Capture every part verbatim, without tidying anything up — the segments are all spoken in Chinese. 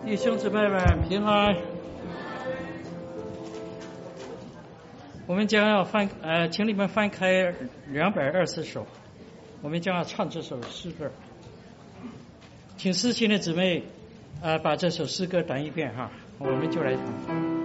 弟兄姊妹们平安。我们将要翻呃，请你们翻开两百二十首，我们将要唱这首诗歌。请思亲的姊妹呃把这首诗歌弹一遍哈，我们就来唱。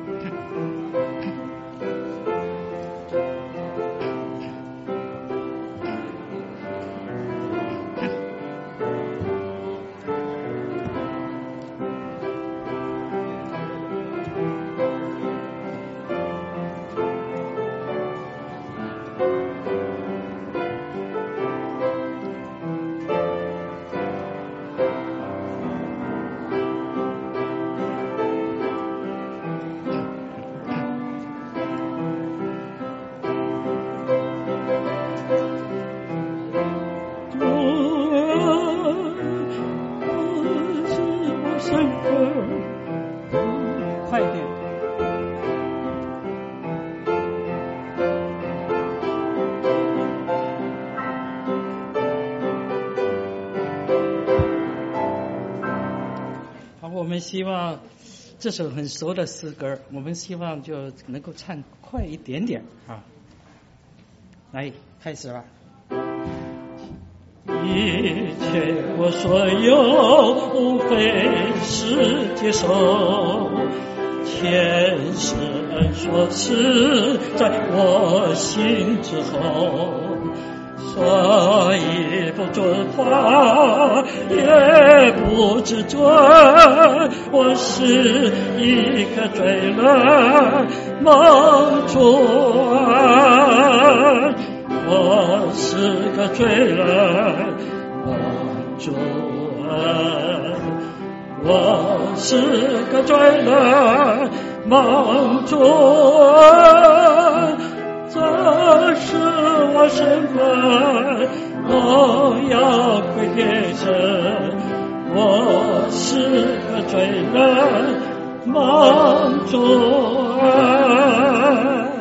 希望这首很熟的诗歌，我们希望就能够唱快一点点啊！来，开始吧。一切我所有，无非是接受，天使恩所赐在我心之后。所以不尊他，也不自尊，我是一个罪人，蒙主恩，我是个罪人，蒙主恩，我是个罪人，蒙主恩。这是我身份，我要归给神，我是个罪人，蒙主恩。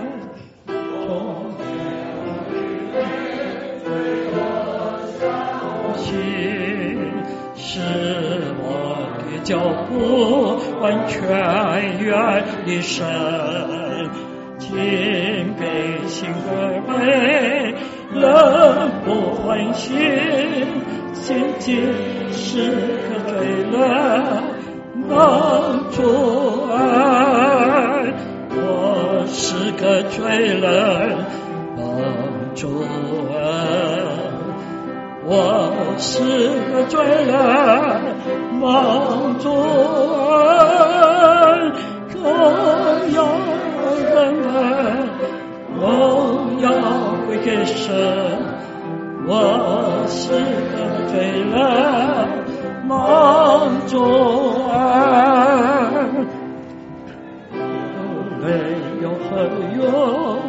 心是我的脚步，完全远离神。敬悲心而悲，人不欢喜，心境是个罪人，蒙主恩，我是个罪人，蒙主恩，我是个罪人，蒙主恩，更要人们荣耀归给神，我是个罪人，蒙主恩，没有何用，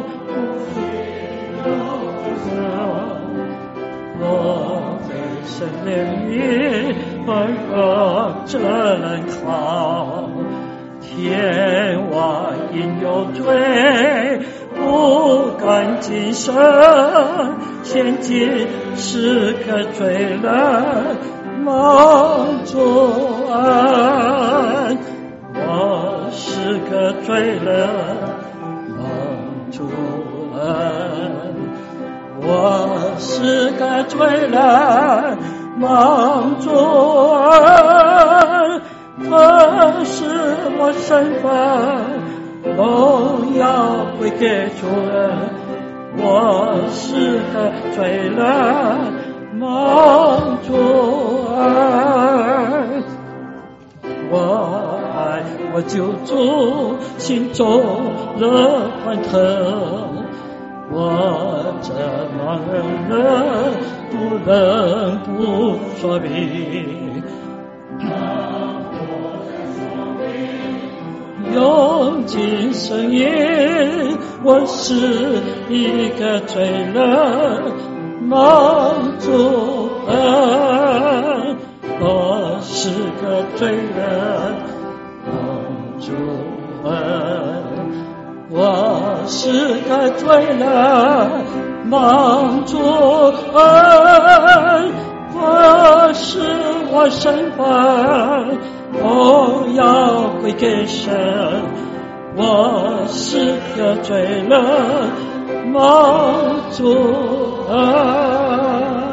我被神怜悯，而这人好。天外因有罪，不敢近身，现今是个罪人，蒙主恩，我是个罪人，蒙主恩，我是个罪人，蒙主恩。这是我身份，荣耀归给主人，我是个罪人，蒙主恩，我爱我救主，心中热欢腾，我这盲人不能不说明。用尽声音，我是一个罪人，蒙主恩，我是个罪人，蒙主恩，我是个罪人，蒙主恩， 这是我身份，荣耀归给神。我是个罪人，蒙主恩。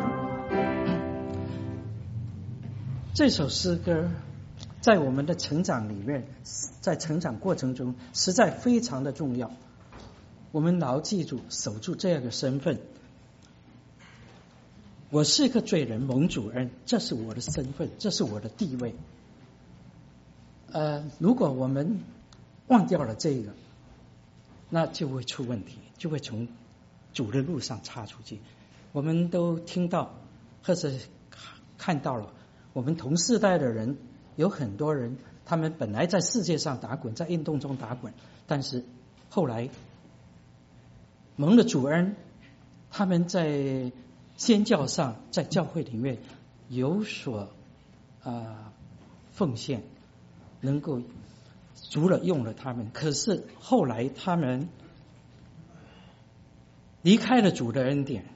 这首诗歌在我们的成长里面，在成长过程中实在非常的重要。我们牢记住守住这样的身份，我是个罪人蒙主恩，这是我的身份，这是我的地位。呃，如果我们忘掉了这个，那就会出问题，就会从主的路上插出去。我们都听到或者看到了，我们同世代的人有很多人，他们本来在世界上打滚，在运动中打滚，但是后来蒙了主恩，他们在宣教上，在教会里面有所呃奉献，能够主了用了他们，可是后来他们离开了主的恩典，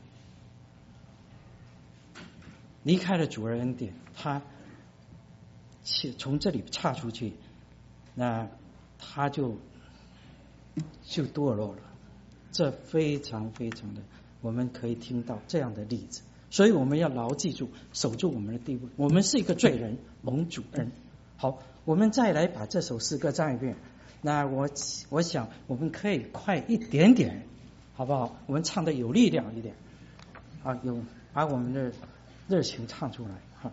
离开了主的恩典，他从这里岔出去，那他就就堕落了。这非常非常的，我们可以听到这样的例子，所以我们要牢记住，守住我们的地位。我们是一个罪人，蒙主恩。好，我们再来把这首诗歌唱一遍。那我我想我们可以快一点点，好不好？我们唱的有力量一点，啊，有把我们的热情唱出来。哈，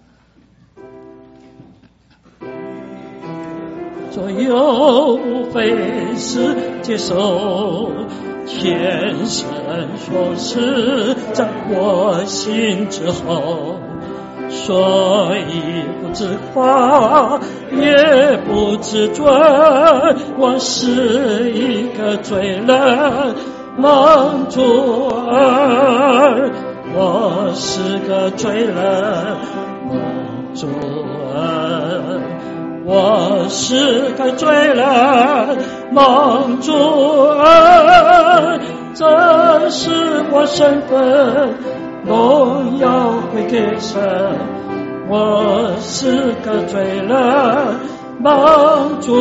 左右无非是接受天神所赐，在我心之后，所以不自夸，也不自尊。我是一个罪人，蒙主恩。我是个罪人，蒙主恩。我是个罪人，蒙主恩。这是我身份，荣耀归给神。我是个罪人，蒙主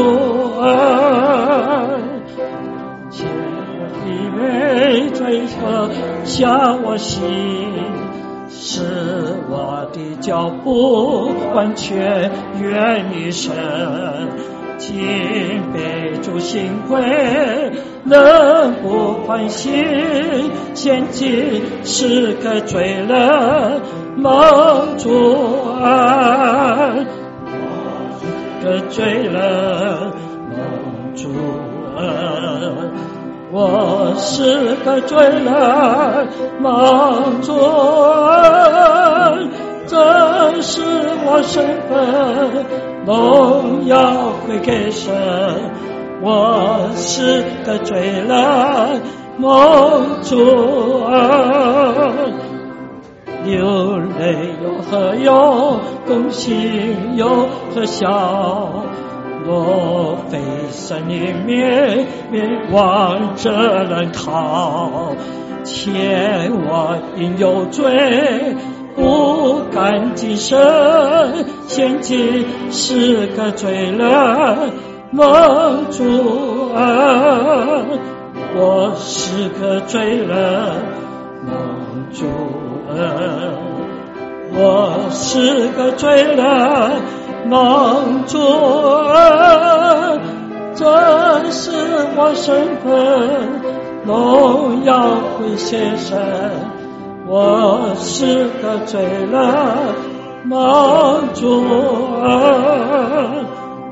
恩。千里美罪恶下我心，使我的脚步完全远离神。敬背主行为，人不欢喜，现今是个罪人，蒙主恩。个罪人，蒙主恩。我是个罪人，蒙主恩。这是我身份，荣耀归给神。我是个罪人，蒙主恩。流泪有何用？共心有何效？若非神里面灭亡这人逃，欠我应有罪，不敢谨慎，现今是个罪人，蒙主恩。我是个罪人，蒙主恩。我是个罪人，蒙主恩。这是我身份，荣耀归给神。我是个罪人，蒙主恩。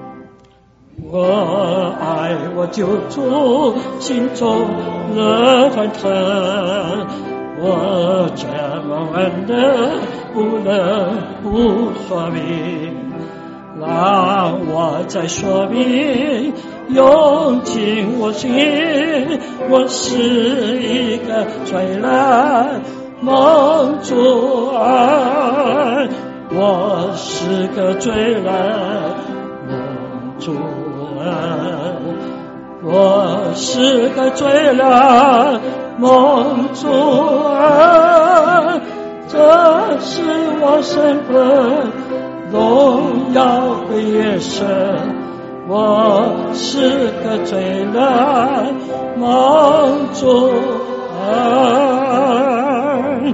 我爱我救主，心中热腾腾。我这么恩的不能不说明，让我再说明，用尽我心。我是一个罪人，蒙主恩。我是个罪人，蒙主恩。我是个罪人，蒙主恩。 这是我身份，荣耀归于神。我是个罪人，蒙主恩。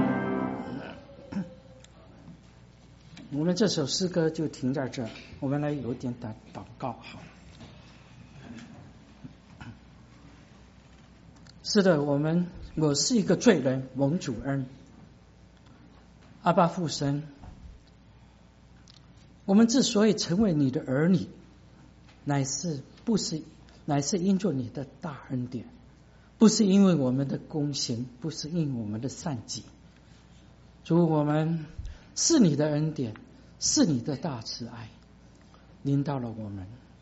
我们这首诗歌就停在这，我们来有点祷祷告。好，是的，我们我是一个罪人，蒙主恩。阿爸父神，我们之所以成为你的儿女，乃是不是乃是因着你的大恩典，不是因为我们的功行，不是因为我们的善己。主，我们是你的恩典，是你的大慈爱临到了我们。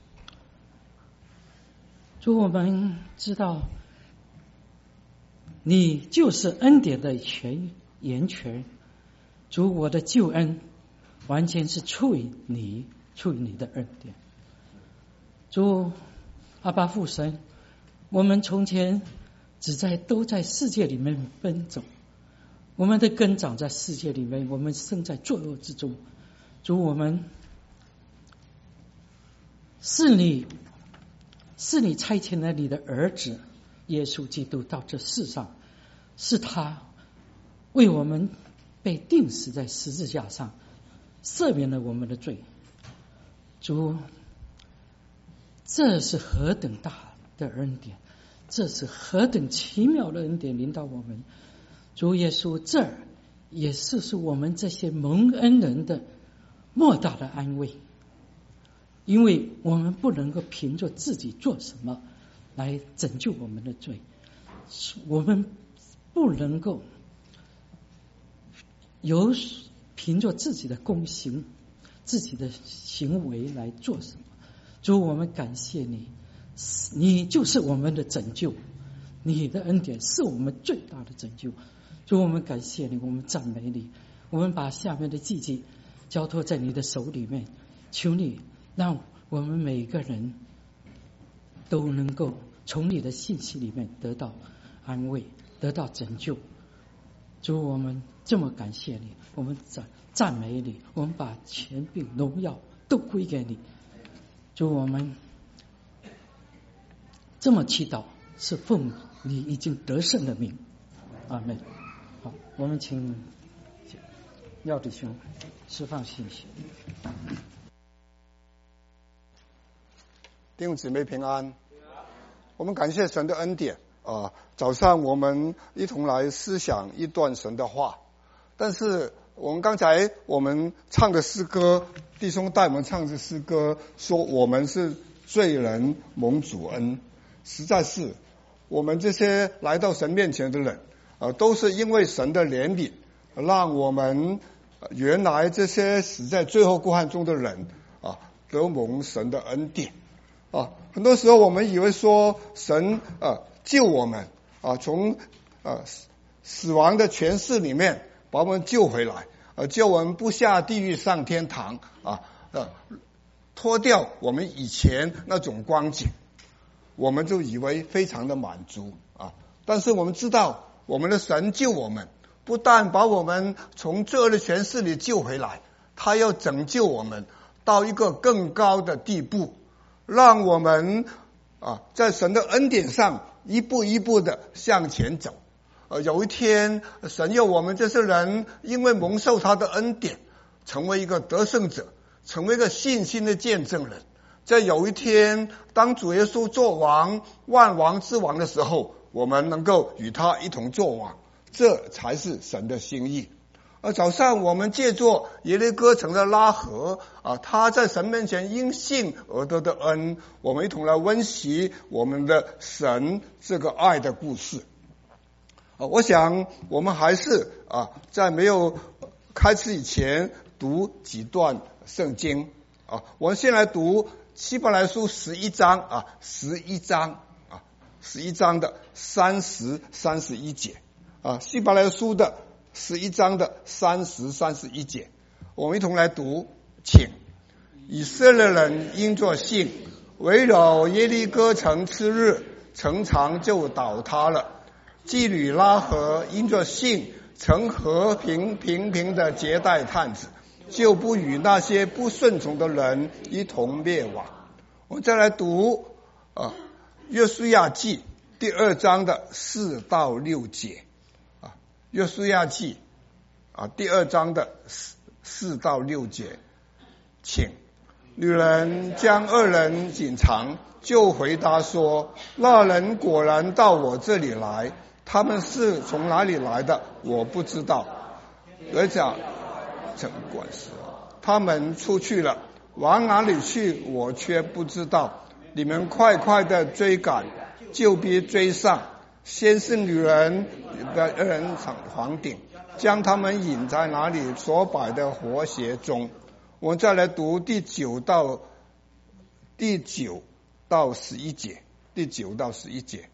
主，我们知道你就是恩典的泉源泉。主，我的救恩完全是出于你，出于你的恩典。主，阿爸父神，我们从前只在都在世界里面奔走，我们的根长在世界里面，我们生在罪恶之中。主，我们是你是你差遣了你的儿子耶稣基督到这世上，是他为我们被钉死在十字架上，赦免了我们的罪。主，这是何等大的恩典，这是何等奇妙的恩典临到我们。主耶稣，这也是是我们这些蒙恩人的莫大的安慰，因为我们不能够凭着自己做什么来拯救我们的罪，我们不能够有凭着自己的功行、自己的行为来做什么。主，我们感谢你，你就是我们的拯救，你的恩典是我们最大的拯救。主，我们感谢你，我们赞美你，我们把下面的季节交托在你的手里面，求你让我们每一个人都能够从你的信息里面得到安慰，得到拯救。主，我们这么感谢你，我们赞赞美你，我们把权柄荣耀都归给你。主，我们这么祈祷是奉你已经得胜的名，阿们。好，我们请廖弟兄释放信息。 弟兄姊妹平安，我们感谢神的恩典啊！早上我们一同来思想一段神的话，但是我们刚才我们唱的诗歌，弟兄带我们唱的诗歌说我们是罪人蒙主恩，实在是我们这些来到神面前的人啊，都是因为神的怜悯，让我们原来这些死在罪恶过犯中的人啊，得蒙神的恩典啊。很多时候我们以为说神啊救我们啊，从啊死亡的权势里面把我们救回来，呃，救我们不下地狱上天堂啊，呃，脱掉我们以前那种光景，我们就以为非常的满足啊。但是我们知道，我们的神救我们，不但把我们从罪恶的权势里救回来，他要拯救我们到一个更高的地步，让我们啊在神的恩典上一步一步的向前走。呃，有一天，神要我们这些人因为蒙受他的恩典，成为一个得胜者，成为一个信心的见证人。在有一天，当主耶稣做王，万王之王的时候，我们能够与他一同作王，这才是神的心意。而早上我们借着耶利哥城的拉合啊，他在神面前因信而得的恩，我们一同来温习我们的神这个爱的故事。啊，我想我们还是啊，在没有开始以前读几段圣经啊。我们先来读希伯来书十一章啊，十一章啊，十一章的三十、三十一节啊，希伯来书的十一章的三十、三十一节，我们一同来读，请。以色列人因着信，围绕耶利哥城次日，城墙就倒塌了。妓女拉合因着信曾和平平平的接待探子，就不与那些不顺从的人一同灭亡。我们再来读啊，约书亚记第二章的四到六节啊，约书亚记啊第二章的四四到六节，请。女人将二人隐藏，就回答说：那人果然到我这里来，他们是从哪里来的我不知道。而讲怎管事，他们出去了，往哪里去我却不知道。你们快快的追赶，就必追上。先是女人的二人房顶，将他们引在哪里所摆的活鞋中。我们再来读第九到第九到十一节，第九到十一节，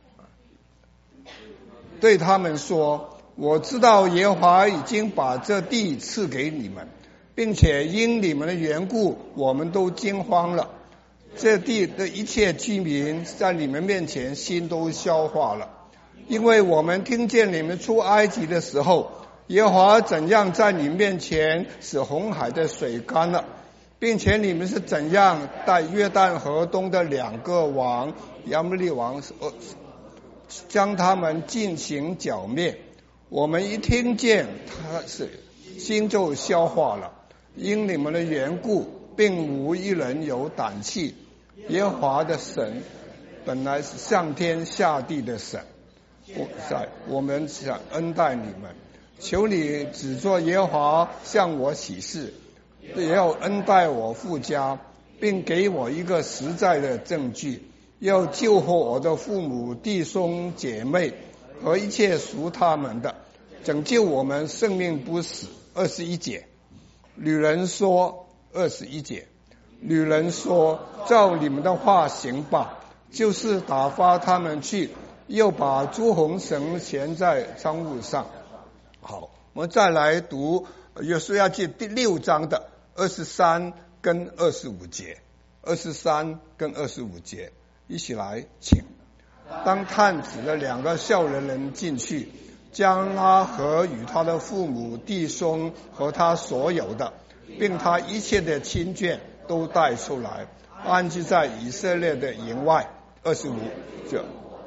对他们说：我知道耶和华已经把这地赐给你们，并且因你们的缘故，我们都惊慌了。这地的一切居民在你们面前心都消化了，因为我们听见你们出埃及的时候，耶和华怎样在你面前使红海的水干了，并且你们是怎样带约旦河东的两个王亚摩利王将他们进行剿灭。我们一听见他是心就消化了，因你们的缘故，并无一人有胆气。耶和华的神本来是上天下地的神，我在我们想恩待你们，求你只做耶和华向我起誓，也要恩待我父家，并给我一个实在的证据，要救活我的父母弟兄姐妹和一切属他们的，拯救我们生命不死。二十一节，女人说，二十一节，女人说：照你们的话行吧，就是打发他们去，又把朱红绳悬在窗户上。好，我们再来读约书亚记第六章的二十三跟二十五节，二十三跟二十五节，一起来请。当探子的两个少年人进去，将拉合与他的父母弟兄和他所有的，并他一切的亲眷都带出来，安置在以色列的营外。二十五节。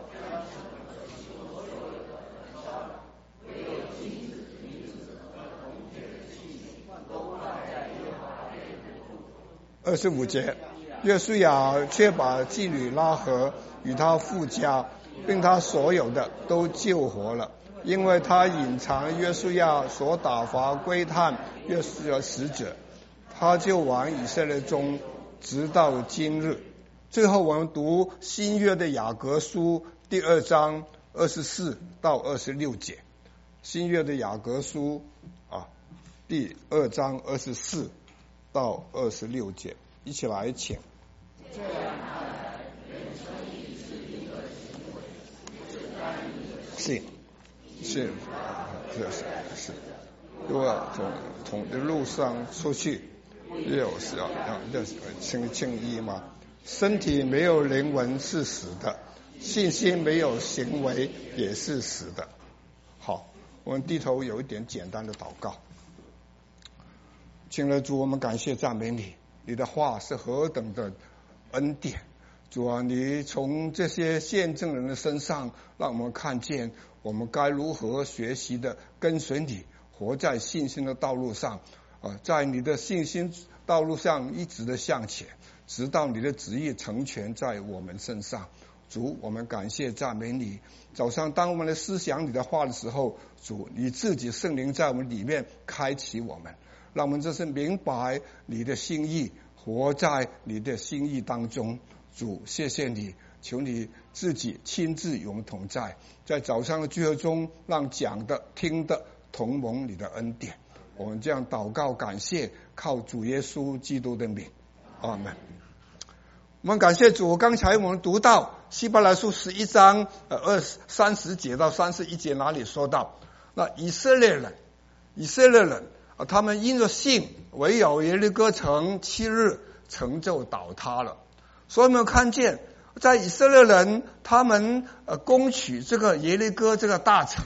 二十五节，约书亚却把妓女拉合与他父家，并他所有的都救活了，因为他隐藏约书亚所打发归探约书亚使者，他就往以色列中，直到今日。最后我们读新约的雅各书第二章二十四到二十六节，新约的雅各书啊，第二章二十四到二十六节，一起来请。是是是是，如果从从的路上出去，也有时要要轻轻易嘛。身体没有灵魂是死的，信心没有行为也是死的。好，我们低头有一点简单的祷告。亲爱的主，我们感谢赞美你，你的话是何等的恩典。主啊，你从这些见证人的身上，让我们看见我们该如何学习的跟随你，活在信心的道路上，呃，在你的信心道路上一直的向前，直到你的旨意成全在我们身上。主，我们感谢赞美你。早上当我们来思想你的话的时候，主，你自己圣灵在我们里面开启我们，让我们这是明白你的心意，活在你的心意当中。主，谢谢你，求你自己亲自与我们同在，在早上的聚会中，让讲的听的同蒙你的恩典。我们这样祷告感谢，靠主耶稣基督的名，阿们。我们感谢主，刚才我们读到希伯来书十一章呃二三十节到三十一节，哪里说到那以色列人以色列人啊，他们因着信，唯有耶利哥城七日城就倒塌了。所以我们看见在以色列人他们呃攻取这个耶利哥这个大城，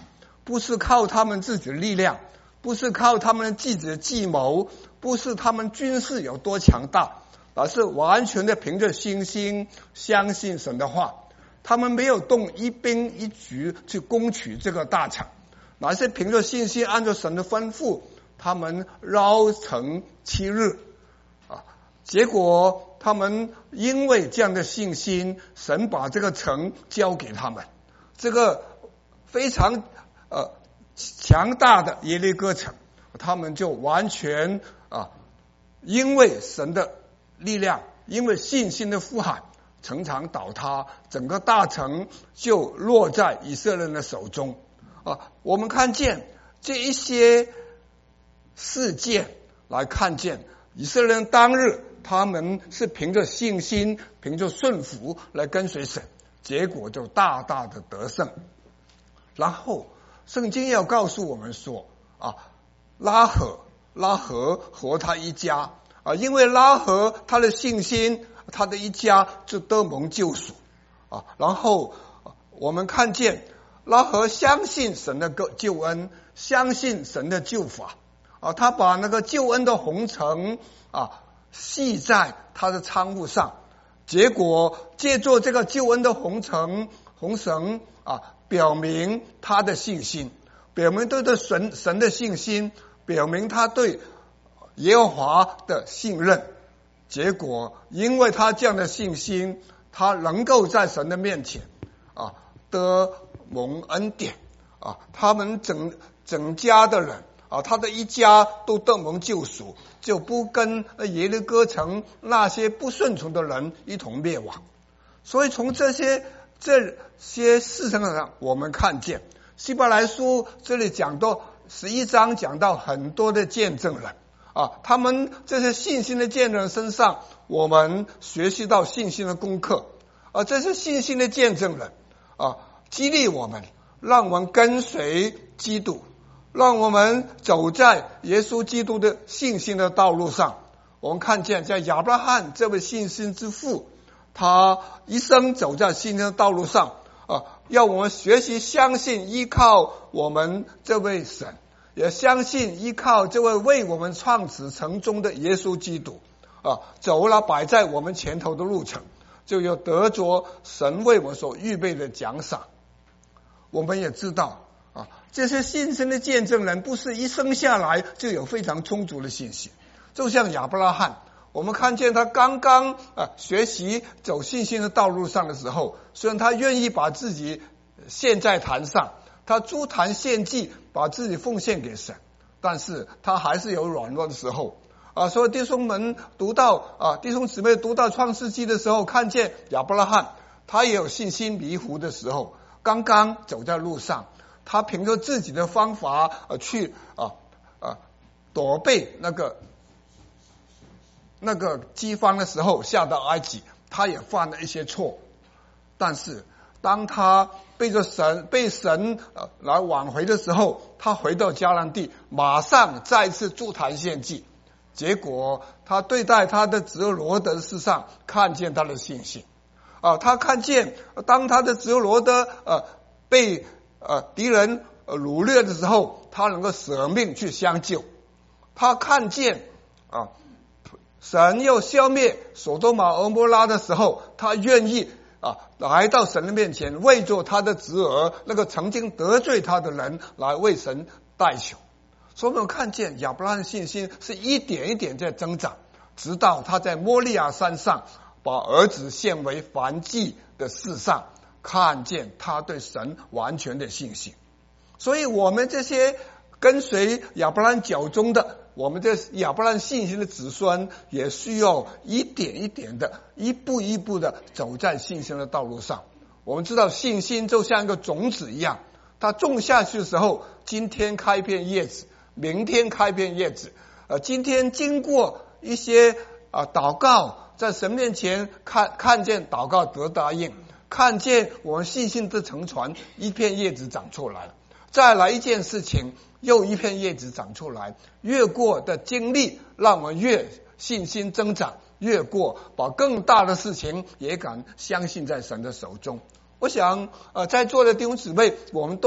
不是靠他们自己的力量，不是靠他们自己的计谋，不是他们军事有多强大，而是完全的凭着信心相信神的话。他们没有动一兵一卒去攻取这个大城，乃是凭着信心按照神的吩咐，他们绕城七日啊。结果他们因为这样的信心，神把这个城交给他们，这个非常呃强大的耶利哥城，他们就完全啊，因为神的力量，因为信心的呼喊，城墙倒塌，整个大城就落在以色列人的手中啊。我们看见这一些事件，来看见以色列人当日他们是凭着信心，凭着顺服来跟随神，结果就大大的得胜。然后圣经要告诉我们说啊，拉合拉合和他一家啊，因为拉合他的信心，他的一家就得蒙救赎啊。然后我们看见拉合相信神的救恩，相信神的救法啊，他把那个救恩的红绳啊系在他的仓库上，结果借助这个救恩的红绳红绳啊，表明他的信心，表明对对神神的信心，表明他对耶和华的信任。结果因为他这样的信心，他能够在神的面前啊得蒙恩典啊，他们整整家的人啊，他的一家都得蒙救赎，就不跟耶利哥城那些不顺从的人一同灭亡。所以从这些这些事情上，我们看见希伯来书这里讲到十一章，讲到很多的见证人啊，他们这些信心的见证人身上，我们学习到信心的功课啊，这些信心的见证人啊，激励我们，让我们跟随基督，让我们走在耶稣基督的信心的道路上。我们看见在亚伯拉罕这位信心之父，他一生走在信心的道路上啊，要我们学习相信依靠我们这位神，也相信依靠这位为我们创始成终的耶稣基督啊，走了摆在我们前头的路程，就有得着神为我们所预备的奖赏。我们也知道啊，这些信心的见证人不是一生下来就有非常充足的信心，就像亚伯拉罕，我们看见他刚刚啊学习走信心的道路上的时候，虽然他愿意把自己献在坛上，他诸坛献祭，把自己奉献给神，但是他还是有软弱的时候啊。所以弟兄们读到啊，弟兄姊妹读到创世纪的时候，看见亚伯拉罕他也有信心迷糊的时候，刚刚走在路上，他凭着自己的方法呃去啊啊躲避那个那个饥荒的时候下到埃及，他也犯了一些错，但是当他被着神被神呃来挽回的时候，他回到迦南地，马上再次筑坛献祭，结果他对待他的侄儿罗德的事上看见他的信心啊，他看见当他的侄儿罗德呃被呃敌人呃掳掠的时候，他能够舍命去相救，他看见啊神要消灭所多玛俄摩拉的时候，他愿意啊来到神的面前，为着他的侄儿那个曾经得罪他的人来为神代求。所以我们看见亚伯拉罕的信心是一点一点在增长，直到他在摩利亚山上把儿子献为燔祭的事上，看见他对神完全的信心。所以我们这些跟随亚伯拉罕脚中的，我们这亚伯拉罕信心的子孙，也需要一点一点的一步一步的走在信心的道路上。我们知道信心就像一个种子一样，它种下去的时候，今天开片叶子，明天开片叶子，呃，今天经过一些啊、呃、祷告，在神面前看看见祷告得答应，看见我们信心的成传，一片叶子长出来了，再来一件事情，又一片叶子长出来，越过的经历让我们越信心增长，越过把更大的事情也敢相信在神的手中。我想呃，在座的弟兄姊妹，我们都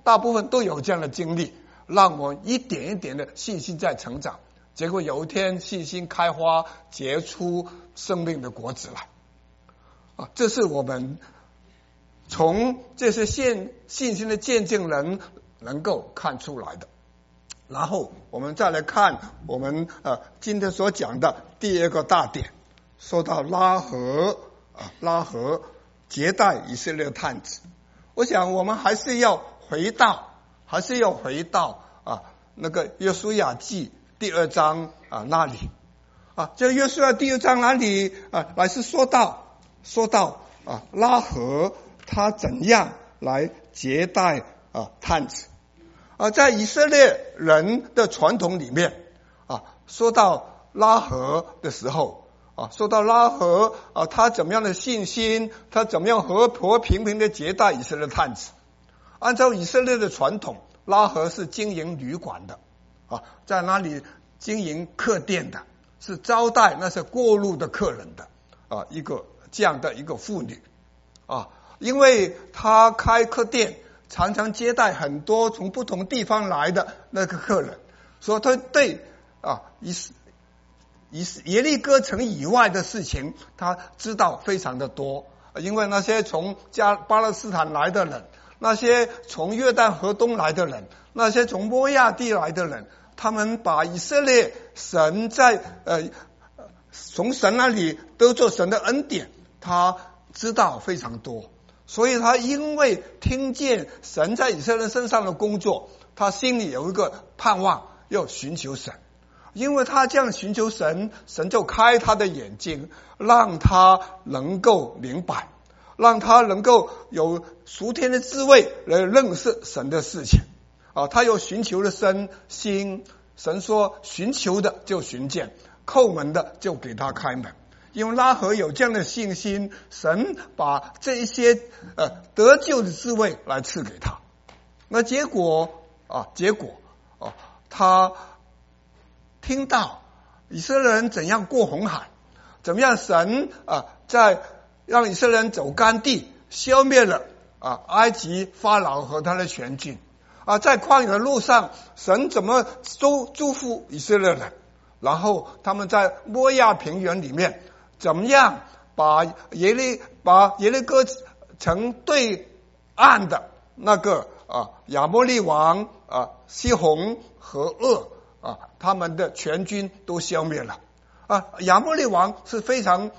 大部分都有这样的经历，让我一点一点的信心在成长。结果有一天信心开花，结出生命的果子来。啊，这是我们从这些信信心的见证人能够看出来的。然后我们再来看我们呃今天所讲的第二个大点，说到拉合啊拉合接待以色列的探子。我想我们还是要回到还是要回到啊那个约书亚记第二章啊那里啊，这约书亚第二章那里啊来是说到说到啊拉合他怎样来接待啊探子。啊，在以色列人的传统里面啊，说到拉合的时候啊，说到拉合啊，他怎么样的信心，他怎么样和和平平的接待以色列探子。按照以色列的传统，拉合是经营旅馆的啊，在那里经营客店的，是招待那些过路的客人的啊，一个这样的一个妇女啊，因为他开客店，常常接待很多从不同地方来的那个客人，所以他对啊以以耶利哥城以外的事情他知道非常的多，因为那些从加巴勒斯坦来的人，那些从约旦河东来的人，那些从摩亚地来的人，他们把以色列神在呃从神那里得着神的恩典，他知道非常多。所以他因为听见神在以色列身上的工作，他心里有一个盼望，要寻求神。因为他这样寻求神，神就开他的眼睛，让他能够明白，让他能够有属天的智慧来认识神的事情啊。他有寻求的身心，神说寻求的就寻见，叩门的就给他开门。因为拉合有这样的信心，神把这一些呃得救的智慧来赐给他。那结果啊，结果啊，他听到以色列人怎样过红海，怎么样神啊在让以色列人走干地，消灭了啊埃及法老和他的全军啊，在旷野的路上，神怎么祝祝福以色列人，然后他们在摩亚平原里面。怎么样把耶利把耶利哥城对岸的那个啊亚摩利王啊西宏和噩啊他们的全军都消灭了啊？亚摩利王是非常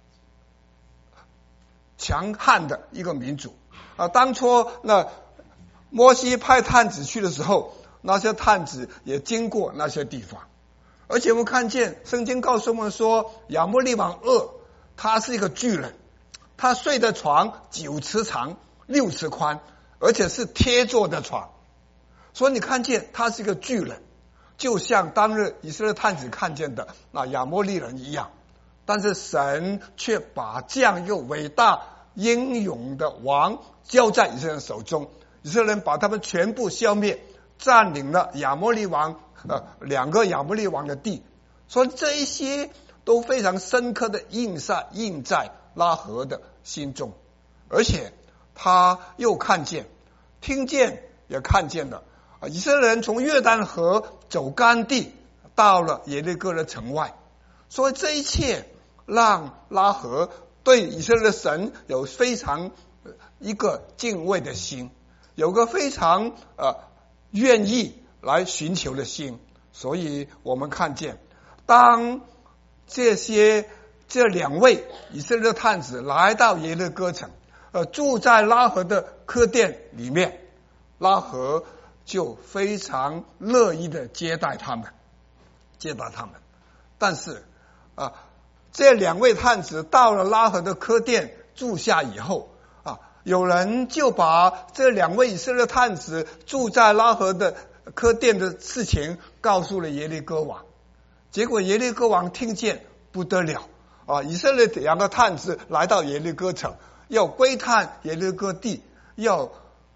强悍的一个民族啊。当初那摩西派探子去的时候，那些探子也经过那些地方。而且我们看见圣经告诉我们说，亚摩利王噩他是一个巨人，他睡的床九尺长六尺宽，而且是贴坐的床，所以你看见他是一个巨人，就像当日以色列探子看见的那亚摩利人一样。但是神却把这样一个伟大英勇的王交在以色列人手中，以色列人把他们全部消灭，占领了亚摩利王呃，两个亚摩利王的地，所以这一些都非常深刻的印在印在拉合的心中，而且他又看见、听见也看见了啊，以色列人从约旦河走干地，到了耶利哥的城外，所以这一切让拉合对以色列的神有非常一个敬畏的心，有个非常呃愿意来寻求的心。所以我们看见，当这些这两位以色列探子来到耶利哥城，呃，住在拉合的客店里面，拉合就非常乐意的接待他们，接待他们。但是啊，这两位探子到了拉合的客店住下以后啊，有人就把这两位以色列探子住在拉合的客店的事情告诉了耶利哥王，结果耶利哥王听见不得了啊！以色列两个探子来到耶利哥城，要窥探耶利哥地，要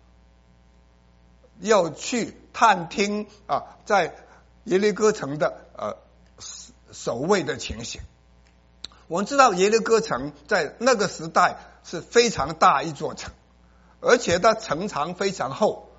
要去探听啊，在耶利哥城的呃守卫的情形。我们知道耶利哥城在那个时代是非常大一座城，而且它城墙非常厚。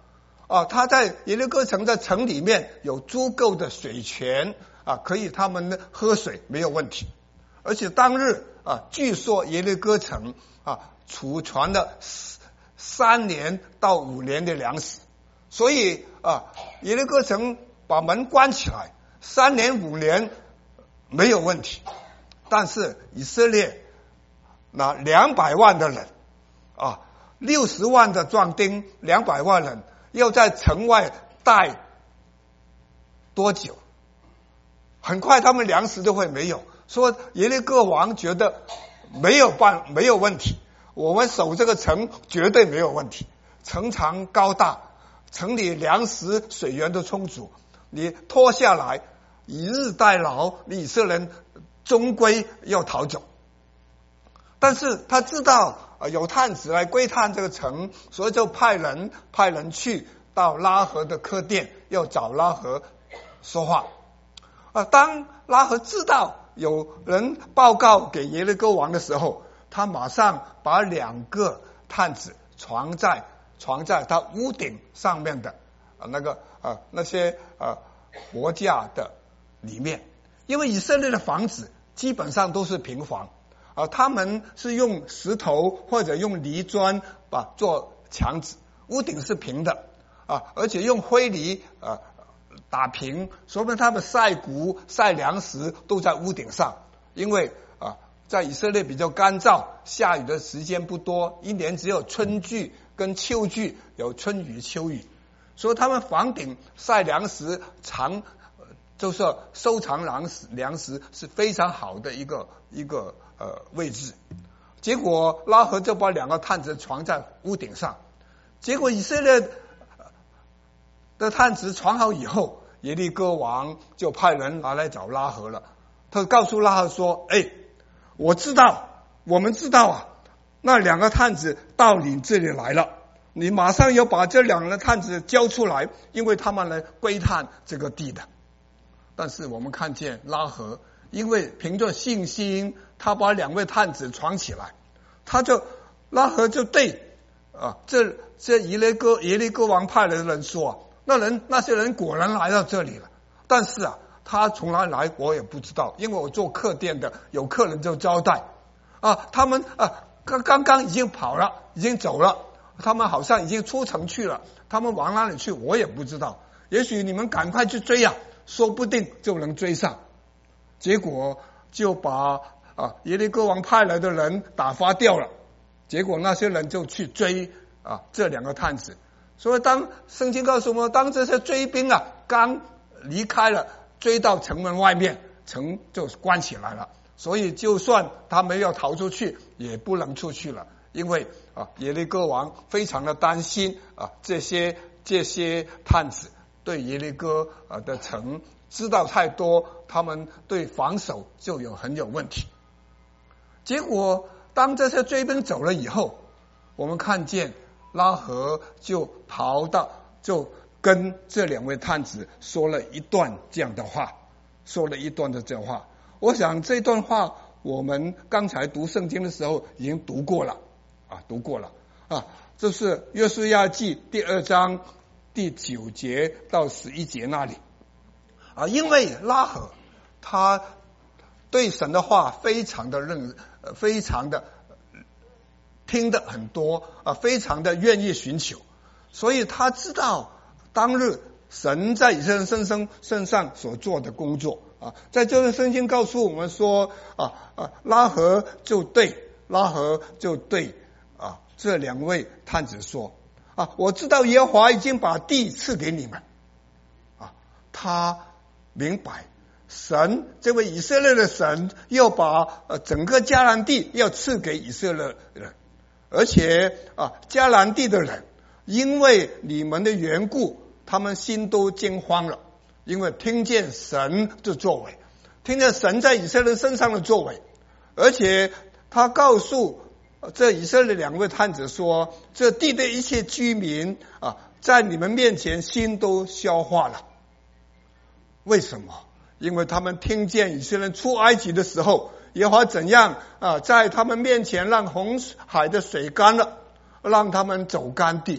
啊，他在耶利哥城的城里面有足够的水泉啊，可以他们喝水没有问题。而且当日啊，据说耶利哥城啊储存了三年到五年的粮食，所以啊，耶利哥城把门关起来，三年五年没有问题。但是以色列那两百万的人啊，六十万的壮丁，两百万人要在城外待多久？很快他们粮食就会没有。说耶利哥王觉得没有办没有问题，我们守这个城绝对没有问题。城墙高大，城里粮食水源都充足，你拖下来以逸待劳，以色列人终归要逃走。但是他知道有探子来窥探这个城，所以就派人派人去到拉合的客店，要找拉合说话。啊，当拉合知道有人报告给耶利哥王的时候，他马上把两个探子藏在藏在他屋顶上面的啊那个啊那些啊国架的里面，因为以色列的房子基本上都是平房啊，他们是用石头或者用泥砖把做墙纸，屋顶是平的啊，而且用灰泥啊打平，说明他们晒谷晒粮食都在屋顶上。因为啊，在以色列比较干燥，下雨的时间不多，一年只有春季跟秋季，有春雨秋雨，所以他们房顶晒粮食藏就是收藏粮食粮食是非常好的一个一个呃位置。结果拉合就把两个探子藏在屋顶上，结果以色列的探子传好以后，耶利哥王就派人拿来找拉合了。他告诉拉合说：“哎，我知道，我们知道啊，那两个探子到你这里来了，你马上要把这两个探子交出来，因为他们来窥探这个地的。”但是我们看见拉合，因为凭着信心，他把两位探子藏起来，他就拉合就对啊，这这耶利哥耶利哥王派来的人说。那人那些人果然来到这里了，但是啊，他从哪里来我也不知道，因为我做客店的，有客人就招待啊，他们啊刚刚刚已经跑了，已经走了，他们好像已经出城去了，他们往哪里去我也不知道，也许你们赶快去追啊，说不定就能追上。结果就把啊耶利哥王派来的人打发掉了，结果那些人就去追啊这两个探子。所以当圣经告诉我们，当这些追兵啊刚离开了，追到城门外面，城就关起来了，所以就算他没有逃出去也不能出去了，因为啊耶利哥王非常的担心啊这些这些探子对耶利哥啊的城知道太多，他们对防守就有很有问题。结果当这些追兵走了以后，我们看见拉合就跑到，就跟这两位探子说了一段这样的话，说了一段的这样的话。我想这段话我们刚才读圣经的时候已经读过了啊，读过了啊，这是约书亚记第二章第九节到十一节那里啊，因为拉合他对神的话非常的认，非常的听得很多啊，非常的愿意寻求，所以他知道当日神在以色列人身身上所做的工作啊。在这段圣经告诉我们说啊啊，拉合就对拉合就对啊这两位探子说啊，我知道耶和华已经把地赐给你们啊，他明白神这位以色列的神要把呃整个迦南地要赐给以色列人。而且啊，迦南地的人因为你们的缘故，他们心都惊慌了，因为听见神的作为，听见神在以色列身上的作为，而且他告诉这以色列两位探子说，这地的一切居民啊，在你们面前心都消化了。为什么？因为他们听见以色列人出埃及的时候，耶和华怎样啊，在他们面前让红海的水干了，让他们走干地。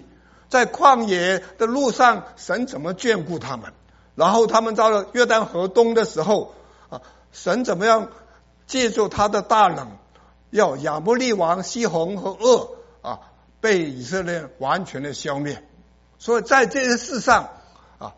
在旷野的路上，神怎么眷顾他们？然后他们到了约旦河东的时候啊，神怎么样借助他的大能，要亚摩利王西宏和噩啊被以色列完全的消灭。所以在这些事上啊，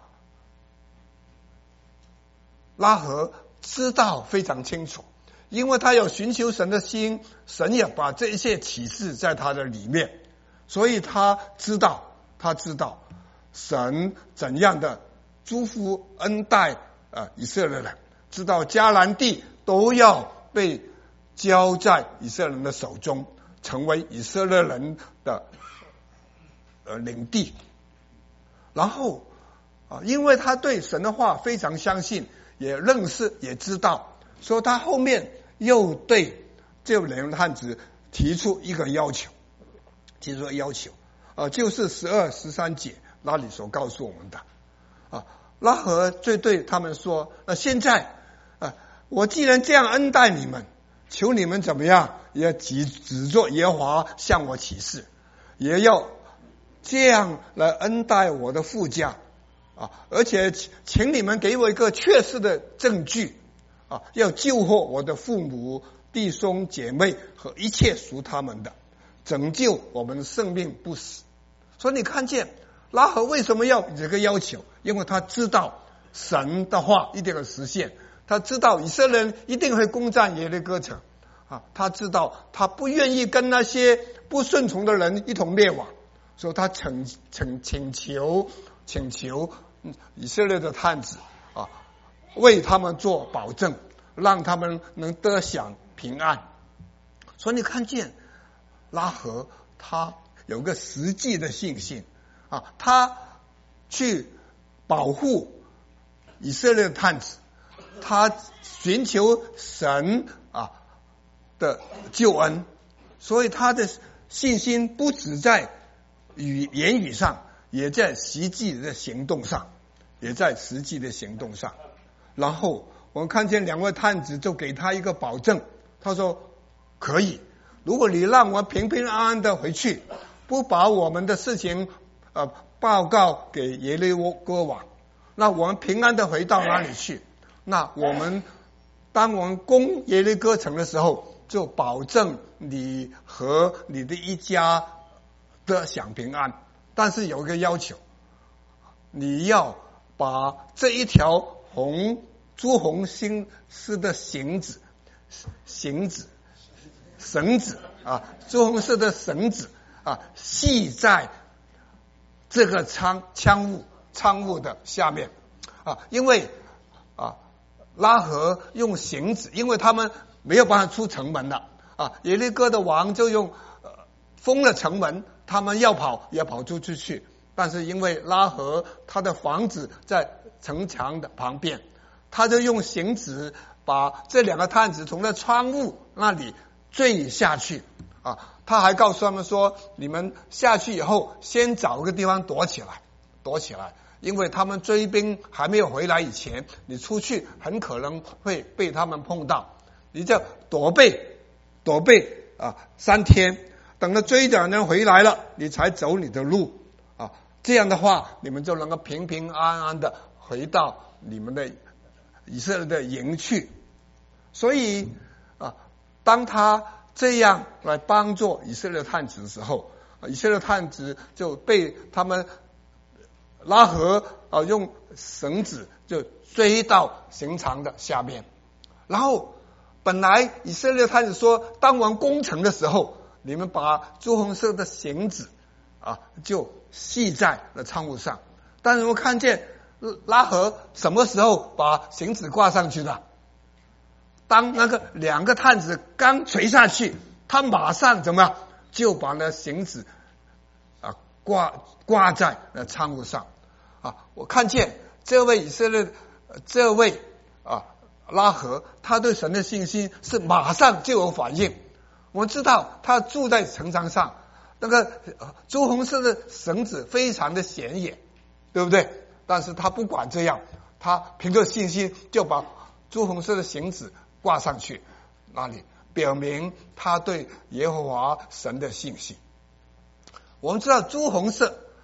拉合知道非常清楚，因为他有寻求神的心，神也把这一切启示在他的里面，所以他知道，他知道神怎样的祝福恩待呃以色列人，知道迦南地都要被交在以色列人的手中，成为以色列人的呃领地。然后啊，因为他对神的话非常相信，也认识，也知道，所以他后面又对这两个探子提出一个要求，提出要求啊，就是十二、十三节那里所告诉我们的啊。拉合就对他们说：那现在啊，我既然这样恩待你们，求你们怎么样，也只只做耶和华向我起誓，也要这样来恩待我的父家啊！而且请你们给我一个确实的证据啊，要救活我的父母、弟兄姐妹和一切属他们的，拯救我们的生命不死。所以你看见拉合为什么要这个要求？因为他知道神的话一定要实现，他知道以色列人一定会攻占耶利哥城啊，他知道他不愿意跟那些不顺从的人一同灭亡。所以他请请请求请求以色列的探子啊，为他们做保证，让他们能得享平安。所以你看见拉合他有个实际的信心啊，他去保护以色列的探子，他寻求神啊的救恩，所以他的信心不只在语言语上，也在实际的行动上，也在实际的行动上。然后我们看见两位探子就给他一个保证，他说可以，如果你让我平平安安的回去，不把我们的事情呃报告给耶利哥王，那我们平安的回到哪里去？那我们当我们攻耶利哥城的时候，就保证你和你的一家得享平安。但是有一个要求，你要把这一条红朱红心丝的绳子绳子绳子啊，朱红色的绳子啊，系在这个仓仓屋仓屋的下面啊，因为啊拉合用绳子，因为他们没有办法出城门了啊，耶利哥的王就用、呃、封了城门，他们要跑也跑出去去，但是因为拉合他的房子在城墙的旁边，他就用绳子把这两个探子从那窗户那里坠下去啊。他还告诉他们说，你们下去以后先找个地方躲起来躲起来，因为他们追兵还没有回来以前，你出去很可能会被他们碰到，你就躲避躲避啊三天，等到追的人回来了，你才走你的路啊。这样的话，你们就能够平平安安的回到你们的以色列的营去。所以啊，当他这样来帮助以色列探子的时候，以色列探子就被他们拉合啊用绳子就追到刑场的下面。然后本来以色列探子说，当完攻城的时候，你们把朱红色的绳子啊就系在了仓库上。但是我看见拉合什么时候把绳子挂上去的？当那个两个探子刚垂下去，他马上怎么样就把那绳子啊挂挂在那仓库上啊。我看见这位以色列这位啊拉合，他对神的信心是马上就有反应。我们知道他住在城墙上，那个朱红色的绳子非常的显眼，对不对？但是他不管这样，他凭着信心就把朱红色的绳子挂上去，那里表明他对耶和华神的信心。我们知道朱红色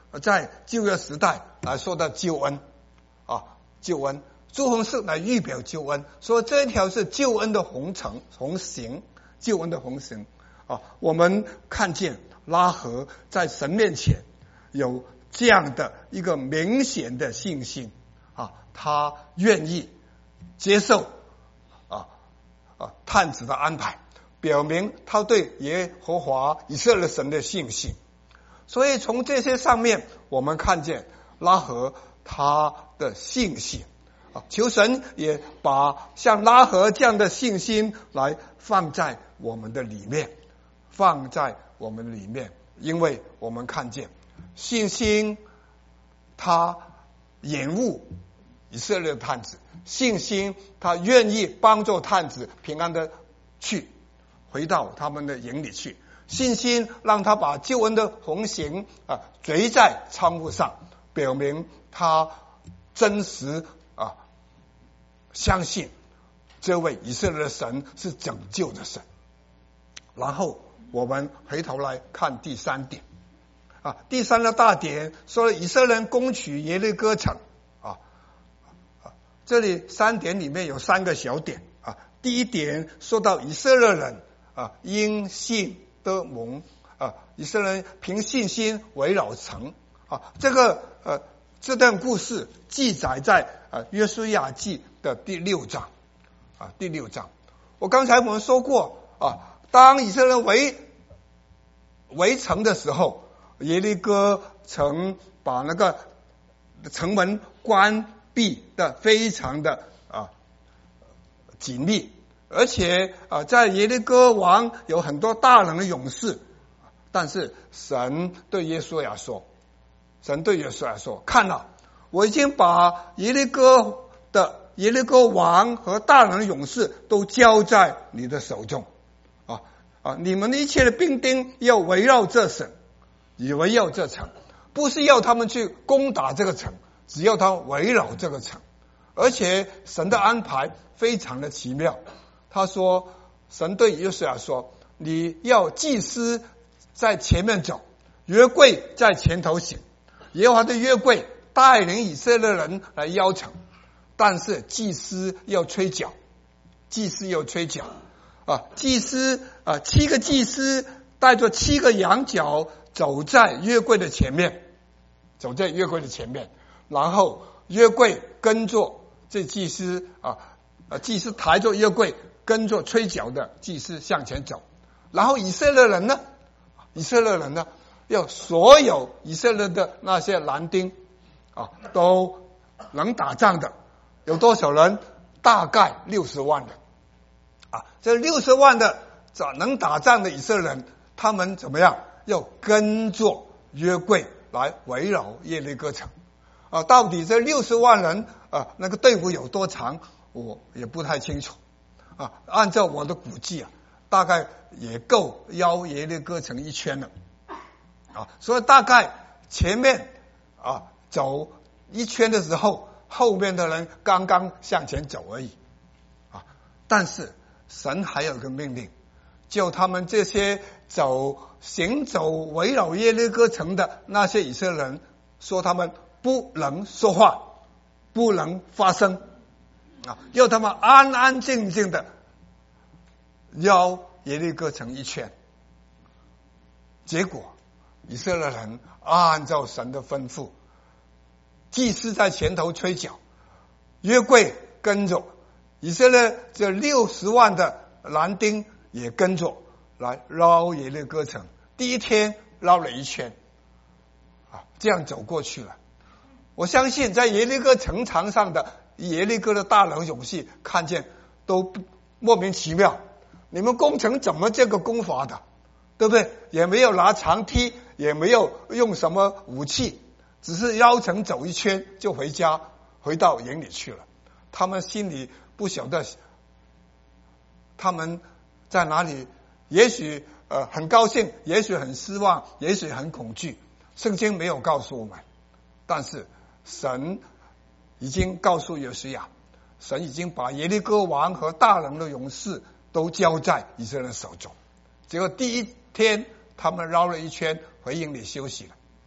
在旧约时代来说到救恩啊，救恩，朱红色来预表救恩，说这条是救恩的红绳红绳，救恩的红绳啊。我们看见拉合在神面前有这样的一个明显的信心啊，他愿意接受啊啊探子的安排，表明他对耶和华以色列神的信心。所以从这些上面，我们看见拉合他的信心啊，求神也把像拉合这样的信心来放在我们的里面，放在我们里面，因为我们看见信心，他延误以色列的探子，信心他愿意帮助探子平安的去回到他们的营里去。信心让他把救恩的红绳啊垂在窗户上，表明他真实啊相信这位以色列的神是拯救的神。然后我们回头来看第三点啊，第三个大点说以色列人攻取耶利哥城啊，这里三点里面有三个小点啊。第一点说到以色列人啊因信得蒙啊，以色列人凭信心围绕城啊，这个呃这段故事记载在呃约书亚记的第六章啊，第六章。我刚才我们说过啊，当以色列人围围城的时候，耶利哥城把那个城门关闭的非常的啊紧密。而且啊，在耶利哥王有很多大能的勇士，但是神对耶稣亚说，神对耶稣亚说，看了，我已经把耶利哥的耶利哥王和大能的勇士都交在你的手中啊啊！你们一切的兵丁要围绕这城，以围绕这城，不是要他们去攻打这个城，只要他围绕这个城。而且神的安排非常的奇妙。他说，神对约书亚说，你要祭司在前面走，约柜在前头行，耶和华的约柜带领以色列人来邀城，但是祭司要吹角，祭司要吹角啊，祭司啊，七个祭司带着七个羊角走在约柜的前面，走在约柜的前面，然后约柜跟着这祭司啊，啊，祭司抬着约柜，跟着吹角的祭司向前走，然后以色列人呢？以色列人呢？要所有以色列的那些男丁啊，都能打仗的，有多少人？大概六十万人啊。这六十万的能打仗的以色列人，他们怎么样？要跟着约柜来围绕耶利哥城啊。到底这六十万人啊，那个队伍有多长？我也不太清楚。啊，按照我的估计啊，大概也够绕耶利哥城一圈了啊，所以大概前面啊走一圈的时候，后面的人刚刚向前走而已啊。但是神还有个命令，就他们这些走行走围绕耶利哥城的那些以色列人，说他们不能说话，不能发声。啊，要他们安安静静的绕耶利哥城一圈。结果以色列人按照神的吩咐，祭司在前头吹角，约柜跟着，以色列这六十万的男丁也跟着来绕耶利哥城。第一天绕了一圈啊，这样走过去了。我相信在耶利哥城墙上的耶利哥的大能勇士看见都莫名其妙，你们攻城怎么这个攻法的，对不对？也没有拿长梯，也没有用什么武器，只是绕城走一圈就回家，回到营里去了。他们心里不晓得他们在哪里，也许呃很高兴，也许很失望，也许很恐惧。圣经没有告诉我们，但是神已经告诉约书亚，神已经把耶利哥王和大能的勇士都交在以色列人手中。结果第一天他们绕了一圈，回营里休息了。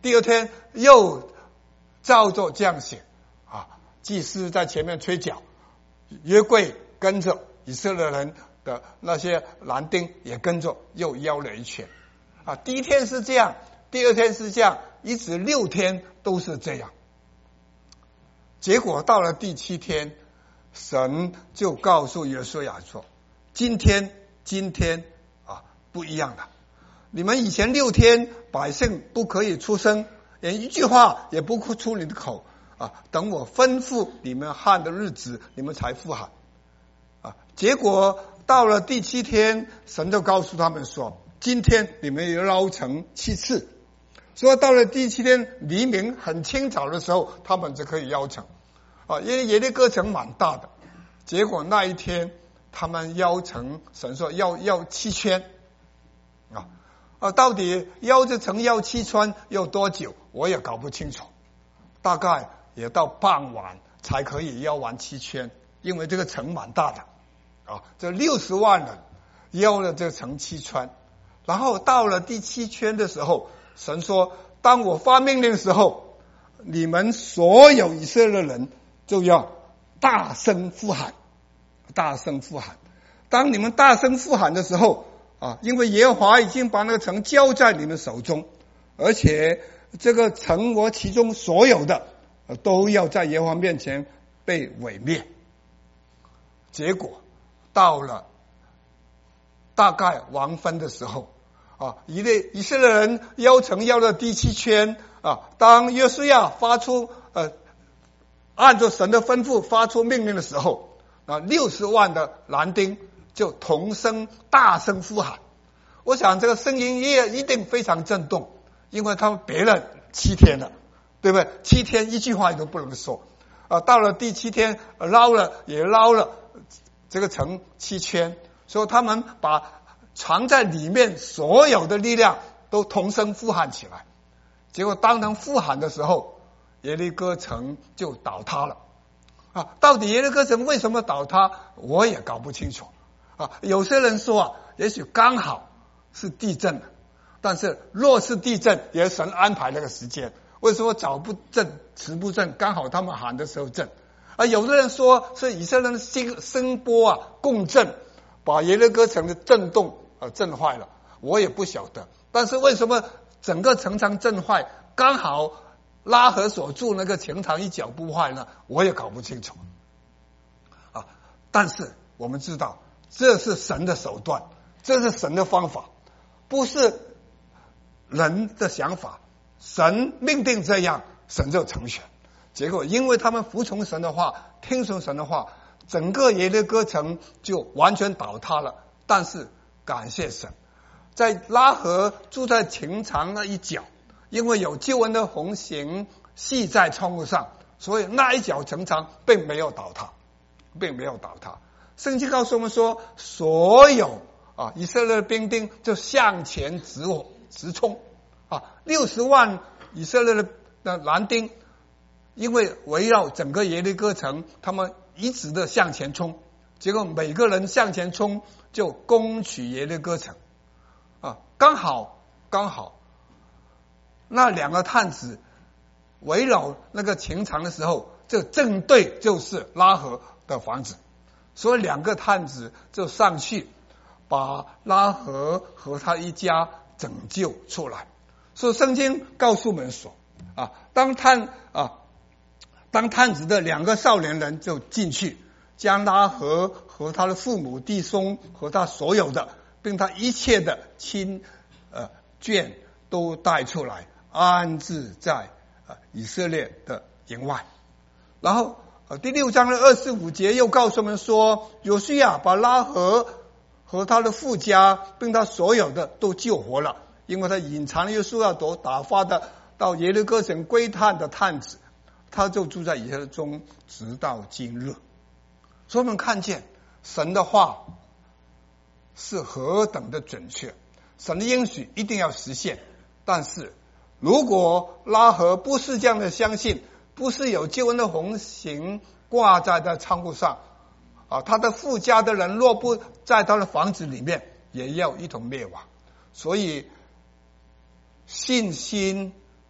第二天又照着这样写啊，祭司在前面吹角，约柜跟着，以色列人的那些男丁也跟着，又邀了一圈啊。第一天是这样，第二天是这样，一直六天都是这样。结果到了第七天，神就告诉约书亚说：今天今天啊不一样了，你们以前六天百姓不可以出声，连一句话也不出你的口啊，等我吩咐你们喊的日子，你们才呼喊啊。结果到了第七天，神就告诉他们说：今天你们要捞成七次。说到了第七天黎明很清早的时候，他们就可以邀成啊，因为耶利哥城蛮大的。结果那一天他们邀成，神说要要七圈啊啊，到底邀这城要七圈要多久，我也搞不清楚，大概也到傍晚才可以邀完七圈，因为这个城蛮大的啊，这六十万人邀了这城七圈，然后到了第七圈的时候，神说：当我发命令的时候，你们所有以色列人就要大声呼喊，大声呼喊。当你们大声呼喊的时候啊，因为耶和华已经把那个城交在你们手中，而且这个城和其中所有的都要在耶和华面前被毁灭。结果到了大概黄昏的时候啊，以列以色列人邀城邀到第七圈啊，当约书亚发出呃按照神的吩咐发出命令的时候啊，六十万的男丁就同声大声呼喊。我想这个声音也一定非常震动，因为他们别了七天了，对不对？七天一句话都不能说啊，到了第七天捞了也捞了这个城七圈，所以他们把藏在里面所有的力量都同声呼喊起来。结果当他们呼喊的时候，耶利哥城就倒塌了啊！到底耶利哥城为什么倒塌，我也搞不清楚啊。有些人说啊，也许刚好是地震了，但是若是地震，也是神安排那个时间。为什么早不震迟不震，刚好他们喊的时候震啊？有的人说是以色列人的声波啊共振，把耶利哥城的震动呃震坏了，我也不晓得。但是为什么整个城墙震坏，刚好拉合所住那个城墙一角不坏呢？我也搞不清楚啊。但是我们知道，这是神的手段，这是神的方法，不是人的想法。神命定这样，神就成全。结果因为他们服从神的话，听从神的话，整个耶利哥城就完全倒塌了。但是感谢神，在拉合住在城墙那一角，因为有救恩的红线系在窗户上，所以那一角城墙并没有倒塌，并没有倒塌。圣经告诉我们说，所有啊以色列的兵丁就向前直直冲啊，六十万以色列的男丁，因为围绕整个耶利哥城，他们一直的向前冲，结果每个人向前冲就攻取耶利哥城啊，刚好刚好那两个探子围绕那个城墙的时候，这正对就是拉合的房子，所以两个探子就上去把拉合和他一家拯救出来。所以圣经告诉我们说啊，当探啊当探子的两个少年人就进去，将拉合和他的父母弟兄和他所有的，并他一切的亲呃眷都带出来，安置在呃以色列的营外。然后呃第六章的二十五节又告诉我们说，约书亚把拉合和他的父家并他所有的都救活了，因为他隐藏约书亚所打发的到耶利哥城窥探的探子，他就住在以色列中，直到今日。所以我们看见神的话是何等的准确，神的应许一定要实现。但是如果拉合不是这样的相信，不是有救恩的红线挂在他窗户上啊，他的父家的人若不在他的房子里面，也要一同灭亡。所以信心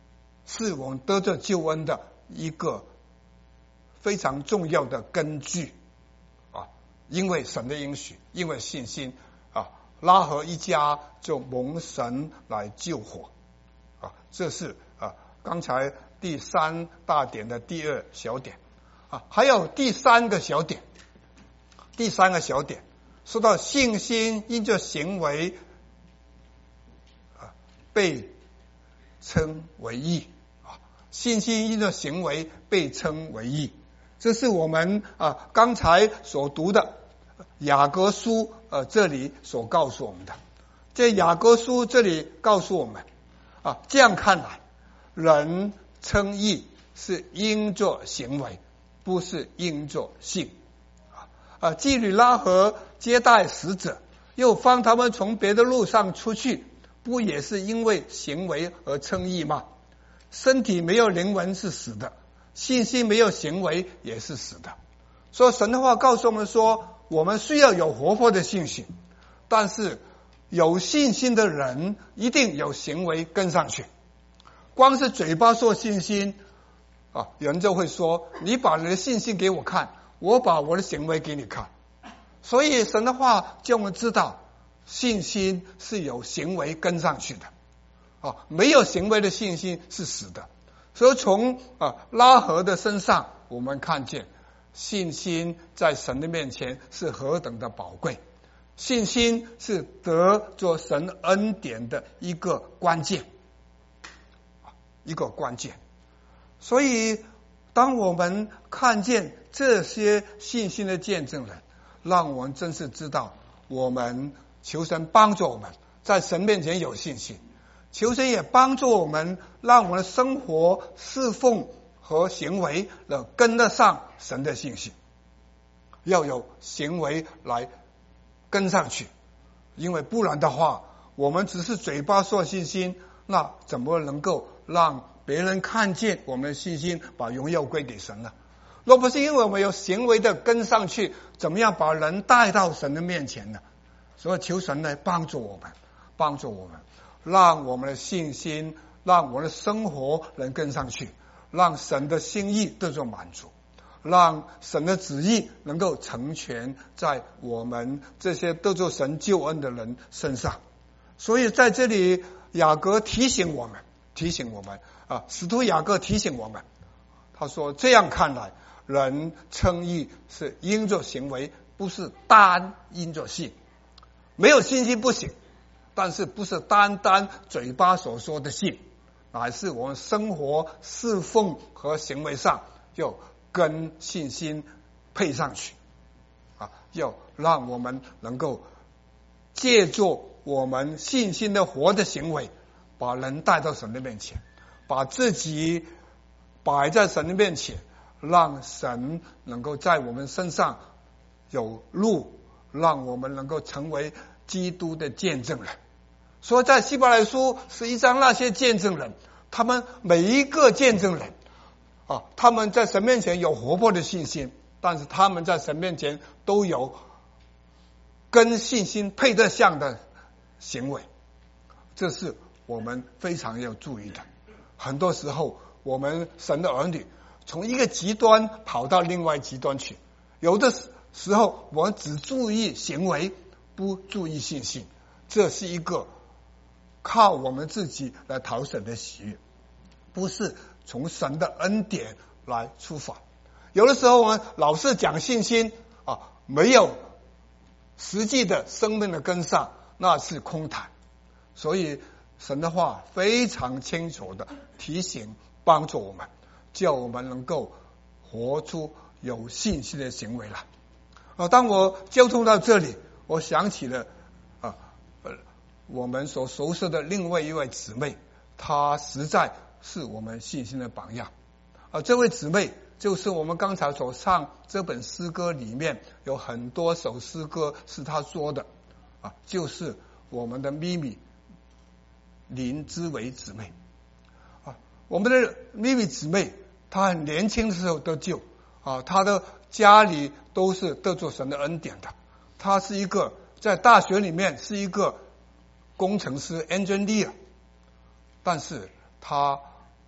是我们得着救恩的一个非常重要的根据啊！因为神的应许，因为信心啊，拉合一家就蒙神来救活啊！这是啊，刚才第三大点的第二小点啊，还有第三个小点，第三个小点说到信心因着行为啊被称为义啊，信心因着行为被称为义。这是我们啊刚才所读的雅各书呃这里所告诉我们的。这雅各书这里告诉我们啊，这样看来，人称义是因着行为，不是因着信啊。啊，妓女拉合接待使者，又放他们从别的路上出去，不也是因为行为而称义吗？身体没有灵魂是死的，信心没有行为也是死的。所以神的话告诉我们说，我们需要有活泼的信心，但是有信心的人一定有行为跟上去。光是嘴巴说信心啊，人就会说你把你的信心给我看，我把我的行为给你看。所以神的话叫我们知道，信心是有行为跟上去的啊，没有行为的信心是死的。所以从啊拉合的身上，我们看见信心在神的面前是何等的宝贵，信心是得着神恩典的一个关键，一个关键。所以当我们看见这些信心的见证人，让我们真是知道，我们求神帮助我们在神面前有信心，求神也帮助我们，让我们的生活侍奉和行为能跟得上神的信心，要有行为来跟上去。因为不然的话，我们只是嘴巴说信心，那怎么能够让别人看见我们的信心，把荣耀归给神呢？若不是因为我们有行为的跟上去，怎么样把人带到神的面前呢？所以求神来帮助我们，帮助我们，让我们的信心，让我们的生活能跟上去，让神的心意得到满足，让神的旨意能够成全在我们这些得着神救恩的人身上。所以在这里雅各提醒我们，提醒我们啊，使徒雅各提醒我们，他说这样看来，人称义是因着行为，不是单因着信。没有信心不行，但是不是单单嘴巴所说的信，乃是我们生活侍奉和行为上要跟信心配上去啊，要让我们能够借助我们信心的活的行为，把人带到神的面前，把自己摆在神的面前，让神能够在我们身上有路，让我们能够成为基督的见证人。所以在希伯来书十一章，那些见证人，他们每一个见证人啊，他们在神面前有活泼的信心，但是他们在神面前都有跟信心配得上的行为，这是我们非常要注意的。很多时候我们神的儿女从一个极端跑到另外极端去，有的时候我们只注意行为，不注意信心，这是一个靠我们自己来讨神的喜悦，不是从神的恩典来出发。有的时候我们老是讲信心啊，没有实际的生命的跟上，那是空谈。所以神的话非常清楚的提醒帮助我们，叫我们能够活出有信心的行为来啊。当我交通到这里，我想起了啊，我们所熟悉的另外一位姊妹，她实在是我们信心的榜样啊。这位姊妹就是我们刚才所唱这本诗歌里面有很多首诗歌是她说的啊，就是我们的咪咪林之维姊妹啊。我们的咪咪姊妹她很年轻的时候得救啊，她的家里都是得着神的恩典的。她是一个在大学里面是一个工程师 engineer， 但是她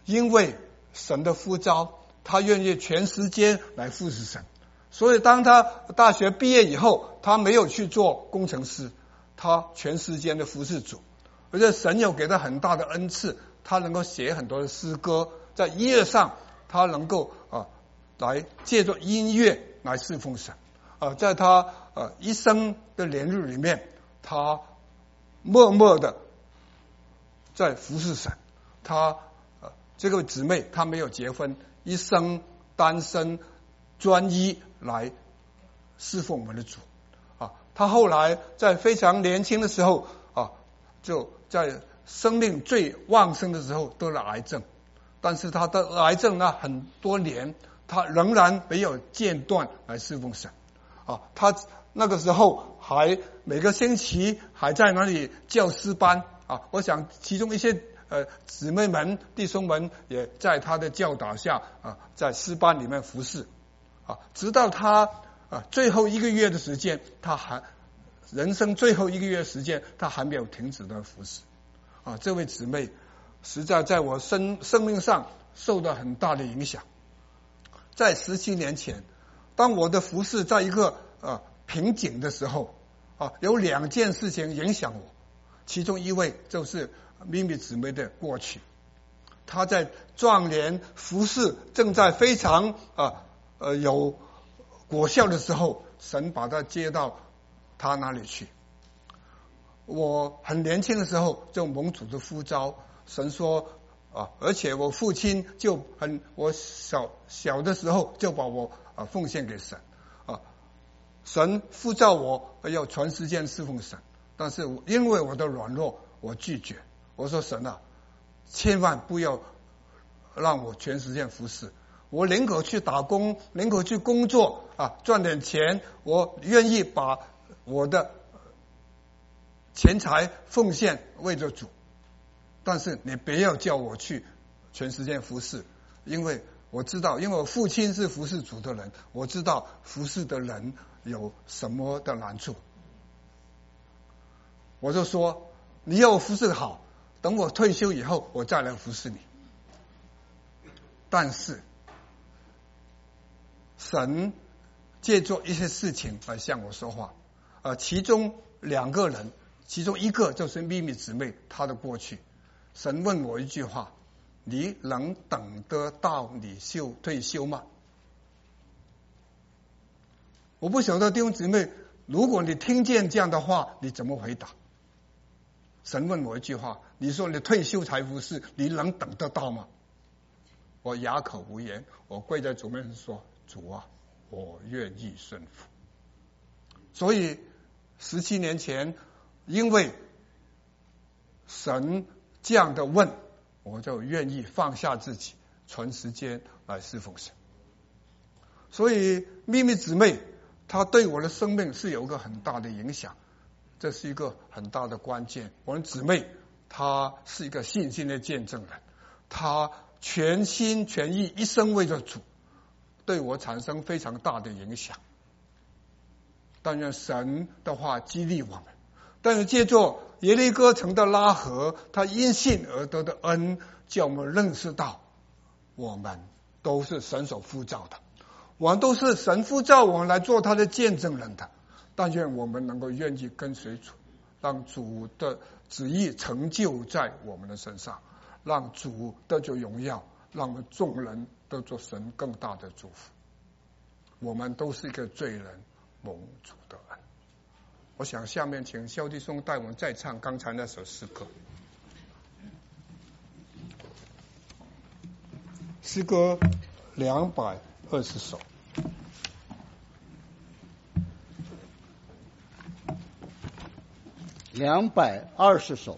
因为神的呼召，他愿意全时间来服侍神。所以当他大学毕业以后，他没有去做工程师，他全时间的服侍主。而且神有给他很大的恩赐，他能够写很多的诗歌，在音乐上他能够啊来借着音乐来侍奉神。啊，在他呃一生的年日里面，他默默的在服侍神。他呃这个姊妹她没有结婚，一生单身，专一来侍奉我们的主。啊，他后来在非常年轻的时候啊，就在生命最旺盛的时候得了癌症，但是他的癌症呢很多年，他仍然没有间断来侍奉神。啊，他那个时候还每个星期还在那里教诗班啊，我想其中一些呃姊妹们弟兄们也在他的教导下啊，在诗班里面服侍啊，直到他啊最后一个月的时间，他还人生最后一个月的时间，他还没有停止的服侍啊。这位姊妹实在在我生生命上受到很大的影响。在十七年前，当我的服侍在一个呃瓶颈的时候啊，有两件事情影响我，其中一位就是咪咪姊妹的过去。她在壮年服侍正在非常啊呃有果效的时候，神把她接到他那里去。我很年轻的时候就蒙主的呼召，神说啊，而且我父亲就很，我小小的时候就把我啊奉献给神啊，神呼召我要全时间侍奉神，但是因为我的软弱，我拒绝。我说神啊，千万不要让我全时间服侍，我宁可去打工，宁可去工作啊，赚点钱，我愿意把我的钱财奉献为着主。但是你不要叫我去全时间服侍，因为我知道，因为我父亲是服侍主的人，我知道服侍的人有什么的难处。我就说，你要我服侍好，等我退休以后，我再来服侍你。但是神借助一些事情来向我说话，呃，其中两个人，其中一个就是咪咪姊妹，她的过去。神问我一句话：你能等得到你休退休吗？我不晓得弟兄姊妹，如果你听见这样的话，你怎么回答？神问我一句话：你说你退休才服侍，你能等得到吗？我哑口无言，我跪在主面前说：主啊，我愿意顺服。所以十七年前，因为神这样的问，我就愿意放下自己，全时间来侍奉神。所以咪咪姊妹她对我的生命是有一个很大的影响，这是一个很大的关键。我们姊妹她是一个信心的见证人，她全心全意一生为着主，对我产生非常大的影响。但愿神的话激励我们，但是借助耶利哥城的拉合，他因信而得的恩，叫我们认识到我们都是神所呼召的，我们都是神呼召我们来做他的见证人的。但愿我们能够愿意跟随主，让主的旨意成就在我们的身上，让主得着荣耀，让我们众人得着神更大的祝福。我们都是一个罪人，蒙主的恩。我想下面请肖弟兄带我们再唱刚才那首诗歌。诗歌两百二十首。 两百二十首。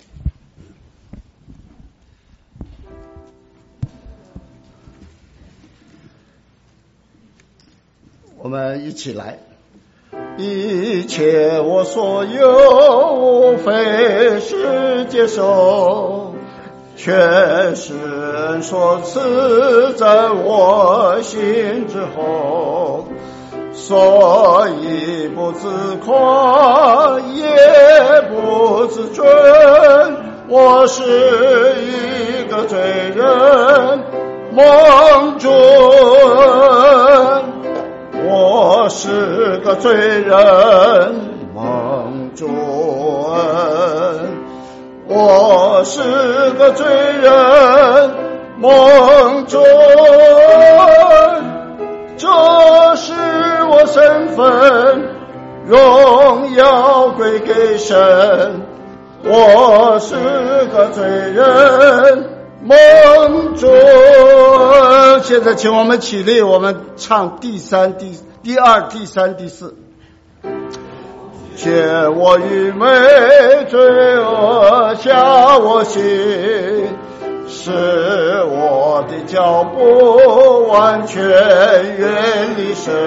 我们一起来。一切我所有，无非是接受，全是人所赐，在我心之后，所以不自夸，也不自尊， 我是一个罪人，蒙主恩。我是个罪人，蒙主恩。我是个罪人，蒙主恩。这是我身份，荣耀归给神。我是个罪人，蒙主恩。现在请我们起立，我们唱第三、第第二、第三、第四。借我愚昧罪恶下我心，使我的脚步完全远离神。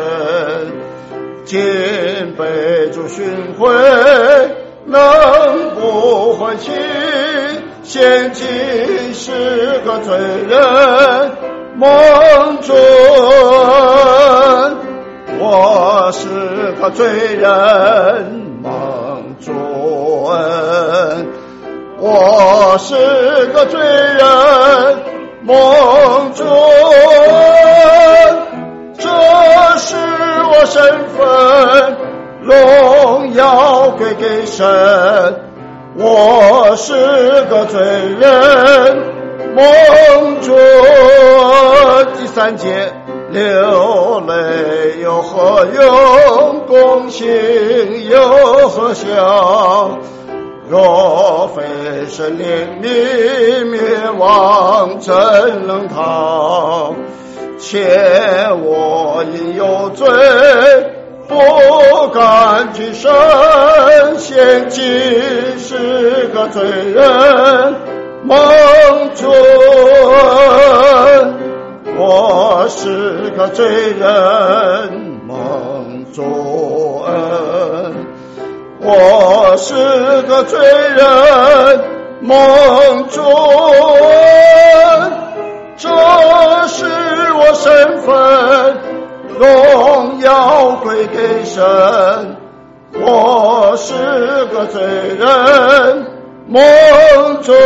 今被主训诲，能不欢喜？现今是个罪人，蒙主恩。我是个罪人，蒙主恩。我是个罪人，蒙主恩。这是我身份，荣耀归给神。我是个罪人，蒙主恩。第三节，流泪有何用？共行有何效？若非神怜悯，灭亡怎能逃？且我因有罪，不敢居身，现今是个罪人，蒙主恩。我是个罪人，蒙主恩。我是个罪人，蒙主恩。这是我身份，荣耀归给神。我是个罪人，蒙主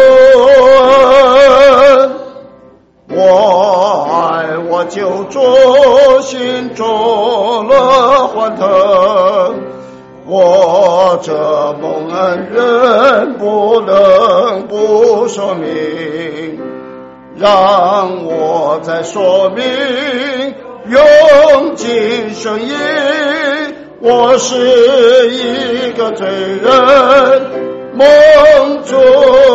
恩。我爱我救主，心中乐欢腾。我这蒙恩人不能不说明，让我再说明，用尽声音。我是一个罪人，蒙主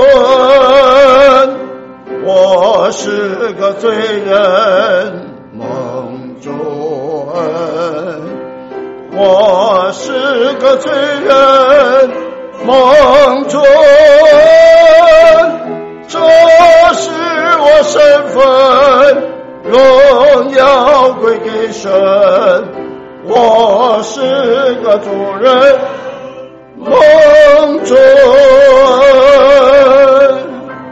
恩。我是个罪人，蒙主恩。我是个罪人，蒙主恩。这是我身份，荣耀归给神。我是个主人，蒙主恩。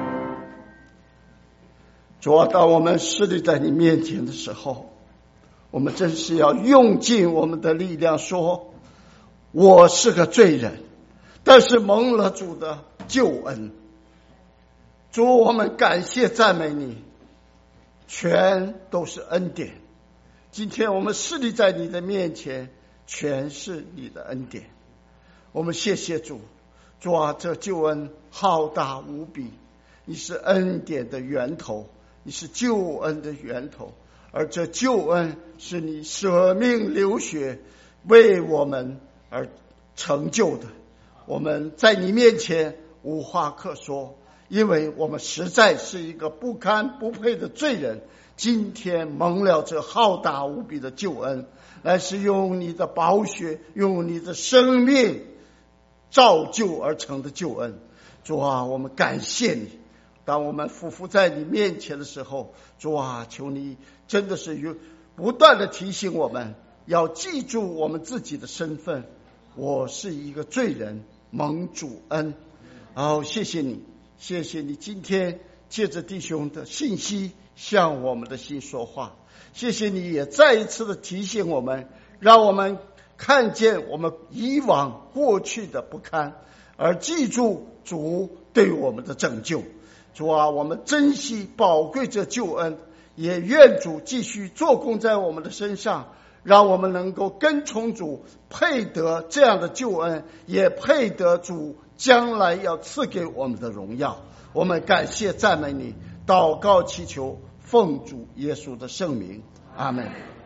主啊，当我们侍立在你面前的时候，我们真是要用尽我们的力量说，我是个罪人，但是蒙了主的救恩。主，我们感谢赞美你，全都是恩典。今天我们侍立在你的面前，全是你的恩典。我们谢谢主。主啊，这救恩浩大无比，你是恩典的源头，你是救恩的源头，而这救恩是你舍命流血为我们而成就的。我们在你面前无话可说，因为我们实在是一个不堪不配的罪人。今天蒙了这浩大无比的救恩，乃是用你的宝血，用你的生命造就而成的救恩。主啊，我们感谢你。当我们匍匐在你面前的时候，主啊，求你真的是不断的提醒我们，要记住我们自己的身份。我是一个罪人，蒙主恩。好，谢谢你，谢谢你今天借着弟兄的信息向我们的心说话。谢谢你也再一次的提醒我们，让我们看见我们以往过去的不堪， 而记住主对我们的拯救。主啊，我们珍惜宝贵这救恩，也愿主继续做工在我们的身上，让我们能够跟从主，配得这样的救恩，也配得主将来要赐给我们的荣耀。我们感谢赞美你，祷告祈求奉主耶稣的圣名，阿们。